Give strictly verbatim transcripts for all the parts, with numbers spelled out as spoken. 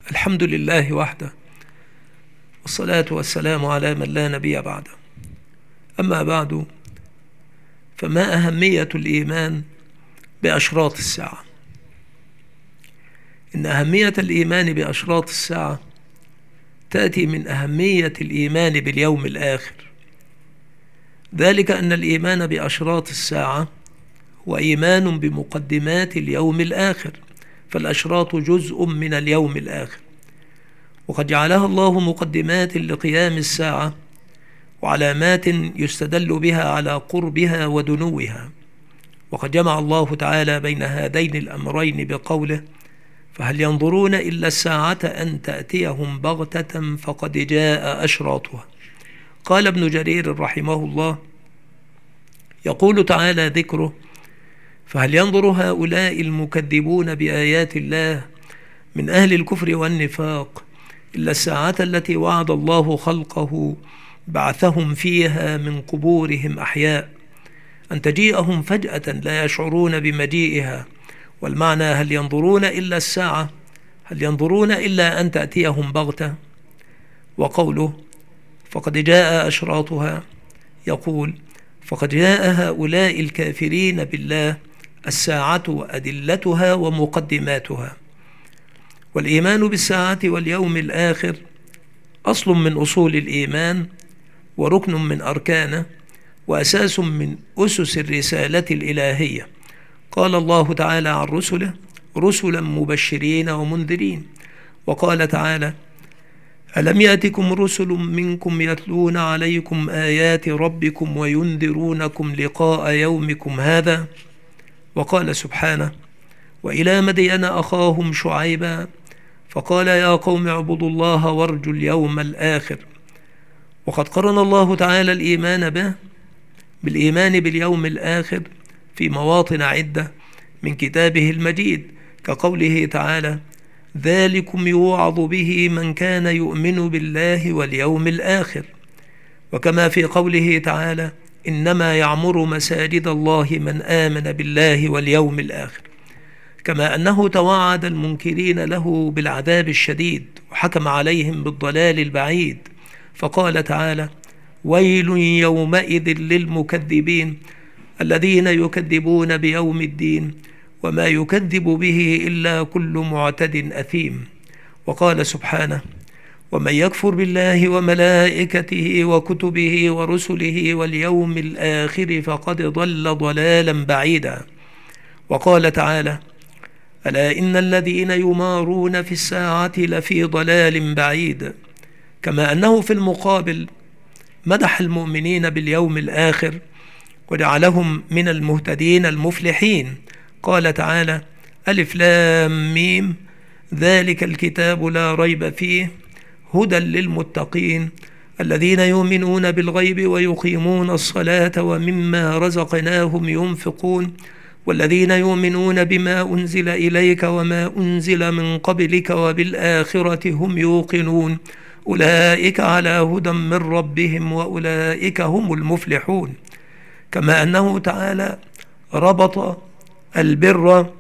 الحمد لله وحده، والصلاة والسلام على من لا نبي بعده. أما بعد، فما أهمية الإيمان بأشراط الساعة؟ إن أهمية الإيمان بأشراط الساعة تأتي من أهمية الإيمان باليوم الآخر، ذلك أن الإيمان بأشراط الساعة هو إيمان بمقدمات اليوم الآخر، فالأشراط جزء من اليوم الآخر، وقد جعلها الله مقدمات لقيام الساعة وعلامات يستدل بها على قربها ودنوها. وقد جمع الله تعالى بين هذين الأمرين بقوله: فهل ينظرون إلا الساعة أن تأتيهم بغتة فقد جاء أشراطها. قال ابن جرير رحمه الله: يقول تعالى ذكره: فهل ينظر هؤلاء المكذبون بآيات الله من أهل الكفر والنفاق إلا الساعة التي وعد الله خلقه بعثهم فيها من قبورهم أحياء، أن تجيئهم فجأة لا يشعرون بمجيئها. والمعنى: هل ينظرون إلا الساعة، هل ينظرون إلا أن تأتيهم بغتة. وقوله فقد جاء أشراطها، يقول: فقد جاء هؤلاء الكافرين بالله الساعة وأدلتها ومقدماتها. والإيمان بالساعة واليوم الآخر أصل من أصول الإيمان، وركن من أركانه، وأساس من أسس الرسالة الإلهية. قال الله تعالى عن رسله: رسلا مبشرين ومنذرين. وقال تعالى: ألم يأتكم رسل منكم يتلون عليكم آيات ربكم وينذرونكم لقاء يومكم هذا. وقال سبحانه: وإلى مدين أخاهم شعيبا فقال يا قوم اعبدوا الله وارجوا اليوم الآخر. وقد قرن الله تعالى الإيمان به بالإيمان باليوم الآخر في مواطن عدة من كتابه المجيد، كقوله تعالى: ذلكم يوعظ به من كان يؤمن بالله واليوم الآخر. وكما في قوله تعالى: إنما يعمر مساجد الله من آمن بالله واليوم الآخر. كما أنه توعد المنكرين له بالعذاب الشديد وحكم عليهم بالضلال البعيد، فقال تعالى: ويل يومئذ للمكذبين الذين يكذبون بيوم الدين وما يكذب به إلا كل معتد أثيم. وقال سبحانه: ومن يكفر بالله وملائكته وكتبه ورسله واليوم الآخر فقد ضل ضلالا بعيدا. وقال تعالى: ألا إن الذين يمارون في الساعة لفي ضلال بعيد. كما أنه في المقابل مدح المؤمنين باليوم الآخر وجعلهم من المهتدين المفلحين. قال تعالى: ألف لام ميم ذلك الكتاب لا ريب فيه هدى للمتقين الذين يؤمنون بالغيب ويقيمون الصلاة ومما رزقناهم ينفقون والذين يؤمنون بما أنزل إليك وما أنزل من قبلك وبالآخرة هم يوقنون أولئك على هدى من ربهم وأولئك هم المفلحون. كما أنه تعالى ربط البر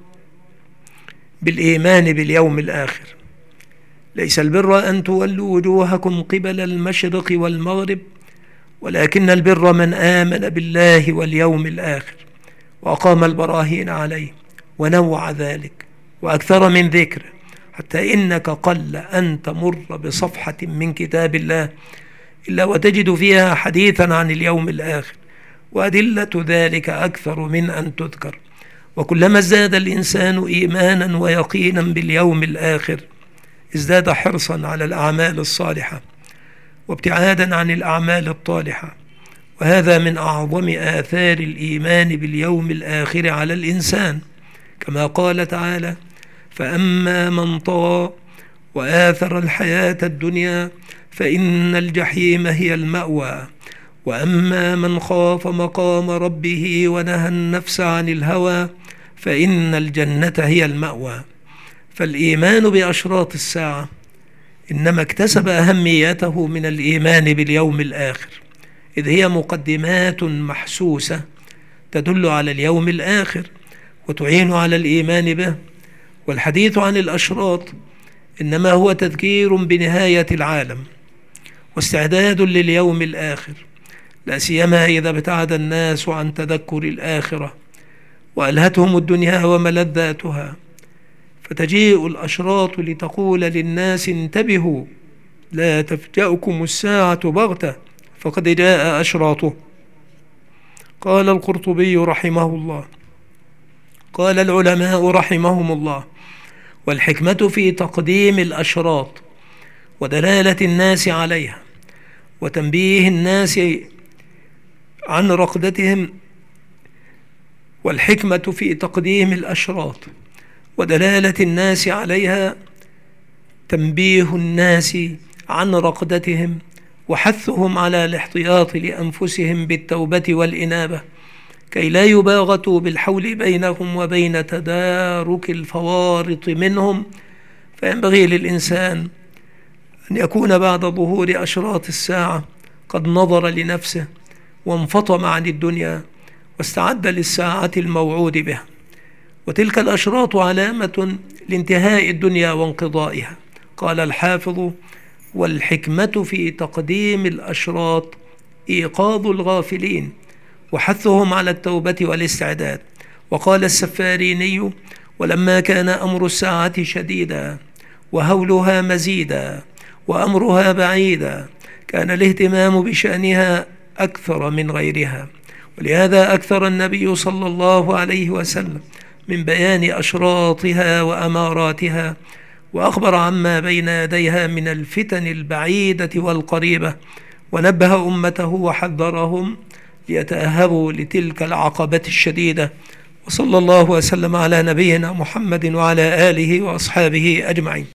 بالإيمان باليوم الآخر: ليس البر أن تولوا وجوهكم قبل المشرق والمغرب ولكن البر من آمن بالله واليوم الآخر وأقام البراهين عليه ونوع ذلك وأكثر من ذكر، حتى إنك قل أن تمر بصفحة من كتاب الله إلا وتجد فيها حديثا عن اليوم الآخر، وأدلة ذلك أكثر من أن تذكر. وكلما ازداد الإنسان إيمانا ويقينا باليوم الآخر ازداد حرصا على الأعمال الصالحة وابتعادا عن الأعمال الطالحة، وهذا من أعظم آثار الإيمان باليوم الآخر على الإنسان. كما قال تعالى: فأما من طغى وآثر الحياة الدنيا فإن الجحيم هي المأوى وأما من خاف مقام ربه ونهى النفس عن الهوى فإن الجنة هي المأوى. فالإيمان بأشراط الساعة إنما اكتسب أهميته من الإيمان باليوم الآخر، إذ هي مقدمات محسوسة تدل على اليوم الآخر وتعين على الإيمان به. والحديث عن الأشراط إنما هو تذكير بنهاية العالم واستعداد لليوم الآخر، لا سيما إذا ابتعد الناس عن تذكر الآخرة وألهتهم الدنيا وملذاتها، فتجيء الأشراط لتقول للناس: انتبهوا، لا تفجأكم الساعة بغتة فقد جاء أشراطه. قال القرطبي رحمه الله: قال العلماء رحمهم الله: والحكمة في تقديم الأشراط ودلالة الناس عليها وتنبيه الناس عن رقدتهم والحكمة في تقديم الأشراط ودلالة الناس عليها تنبيه الناس عن رقدتهم وحثهم على الاحتياط لأنفسهم بالتوبة والإنابة كي لا يباغتوا بالحول بينهم وبين تدارك الفوارط منهم. فينبغي للإنسان أن يكون بعد ظهور أشراط الساعة قد نظر لنفسه وانفطم عن الدنيا واستعد للساعة الموعود بها، وتلك الأشراط علامة لانتهاء الدنيا وانقضائها. قال الحافظ: والحكمة في تقديم الأشراط إيقاظ الغافلين وحثهم على التوبة والاستعداد. وقال السفاريني: ولما كان أمر الساعة شديدا وهولها مزيدا وأمرها بعيدا كان الاهتمام بشأنها أكثر من غيرها، ولهذا أكثر النبي صلى الله عليه وسلم من بيان أشراطها وأماراتها، وأخبر عما بين يديها من الفتن البعيدة والقريبة، ونبه أمته وحذرهم ليتأهبوا لتلك العقبة الشديدة. وصلى الله وسلم على نبينا محمد وعلى آله وأصحابه أجمعين.